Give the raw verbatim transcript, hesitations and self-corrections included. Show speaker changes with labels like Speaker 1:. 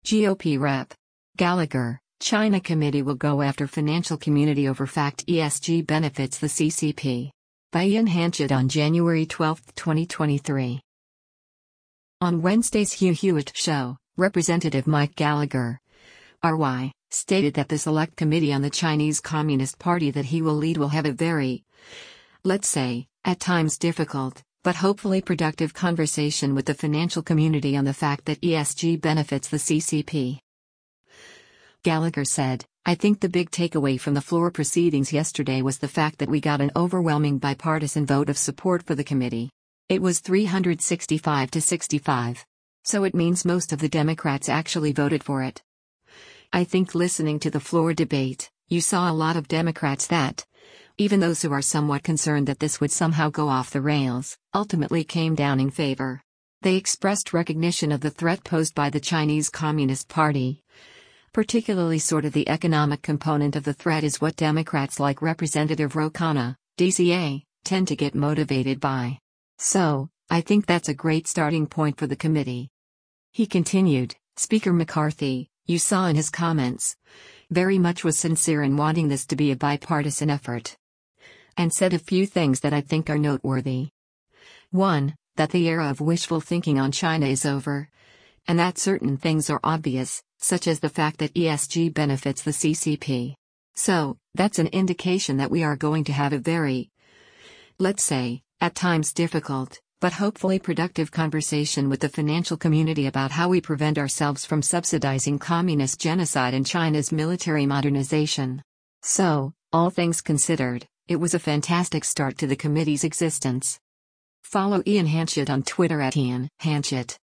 Speaker 1: G O P Rep. Gallagher, China committee will go after financial community over fact E S G benefits the C C P. By Ian Hanchett on January twelfth, twenty twenty-three. On Wednesday's Hugh Hewitt show, Representative Mike Gallagher, R Y, stated that the Select Committee on the Chinese Communist Party that he will lead will have a very, let's say, at times difficult, but hopefully productive conversation with the financial community on the fact that E S G benefits the C C P. Gallagher said, "I think the big takeaway from the floor proceedings yesterday was the fact that we got an overwhelming bipartisan vote of support for the committee. It was three hundred sixty-five to sixty-five. So it means most of the Democrats actually voted for it. I think listening to the floor debate, you saw a lot of Democrats that, even those who are somewhat concerned that this would somehow go off the rails, ultimately came down in favor. They expressed recognition of the threat posed by the Chinese Communist Party. Particularly sort of the economic component of the threat is what Democrats like Representative Ro Khanna, D C A, tend to get motivated by. So, I think that's a great starting point for the committee." He continued, "Speaker McCarthy, you saw in his comments, very much was sincere in wanting this to be a bipartisan effort. And said a few things that I think are noteworthy. One, that the era of wishful thinking on China is over. And that certain things are obvious, such as the fact that E S G benefits the C C P. So, that's an indication that we are going to have a very, let's say, at times difficult, but hopefully productive conversation with the financial community about how we prevent ourselves from subsidizing communist genocide and China's military modernization. So, all things considered, it was a fantastic start to the committee's existence." Follow Ian Hanchett on Twitter at Ian Hanchett.